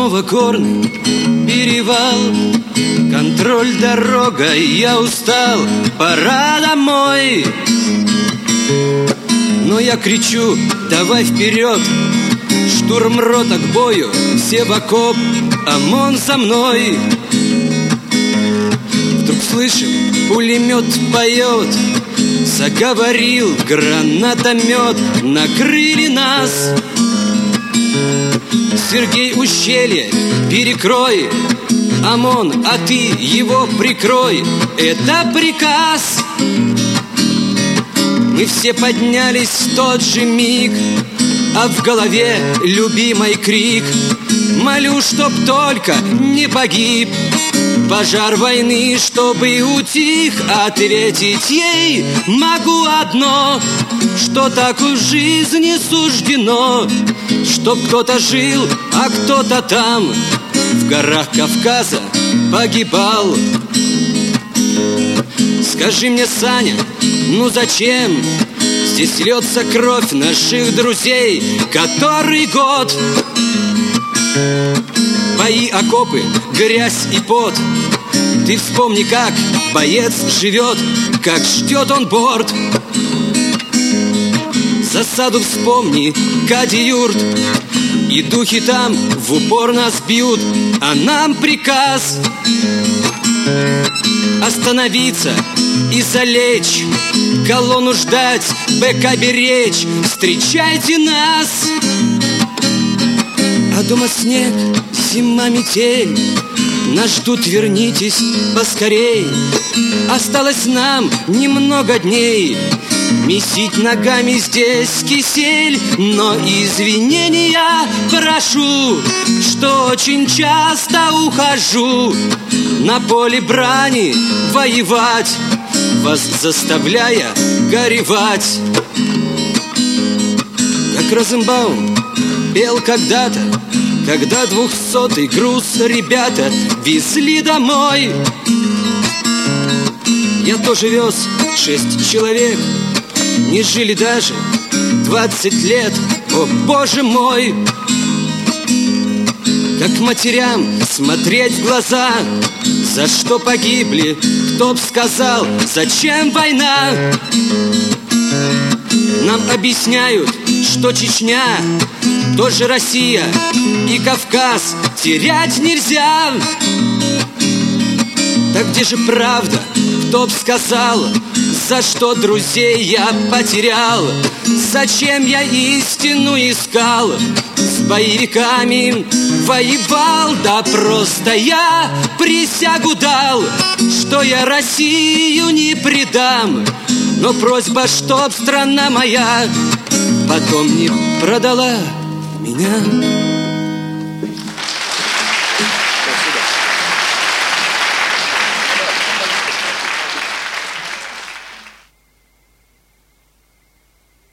снова горный перевал, контроль, дорога, я устал, пора домой. Но я кричу: давай вперед, штурмрота к бою, все в окоп, ОМОН за мной. Вдруг слышим, пулемет поет, заговорил гранатомет, накрыли нас. Сергей, ущелье перекрой, ОМОН, а ты его прикрой, это приказ. Мы все поднялись в тот же миг, а в голове любимый крик: молю, чтоб только не погиб. Пожар войны, чтобы утих, ответить ей могу одно: что так в жизни суждено, чтоб кто-то жил, а кто-то там в горах Кавказа погибал. Скажи мне, Саня, ну зачем здесь льется кровь наших друзей который год? Бои, окопы, грязь и пот. Ты вспомни, как боец живет, как ждет он борт. Засаду вспомни, Кади-юрт, и духи там в упор нас бьют, а нам приказ остановиться и залечь, колонну ждать, БК беречь. Встречайте нас! А дома снег, зима, метель, нас ждут, вернитесь поскорей. Осталось нам немного дней, месить ногами здесь кисель. Но извинения прошу, что очень часто ухожу на поле брани воевать, вас заставляя горевать. Как Розенбаум пел когда-то, когда 200-й груз ребята везли домой. Я тоже вез 6 человек, не жили даже 20 лет, о боже мой! Как матерям смотреть в глаза, за что погибли, кто б сказал, зачем война? Нам объясняют, что Чечня тоже Россия и Кавказ, терять нельзя. Так где же правда, кто б сказал, за что друзей я потерял? Зачем я истину искал, с боевиками воевал? Да просто я присягу дал, что я Россию не предам. Но просьба, чтоб страна моя потом не продала меня.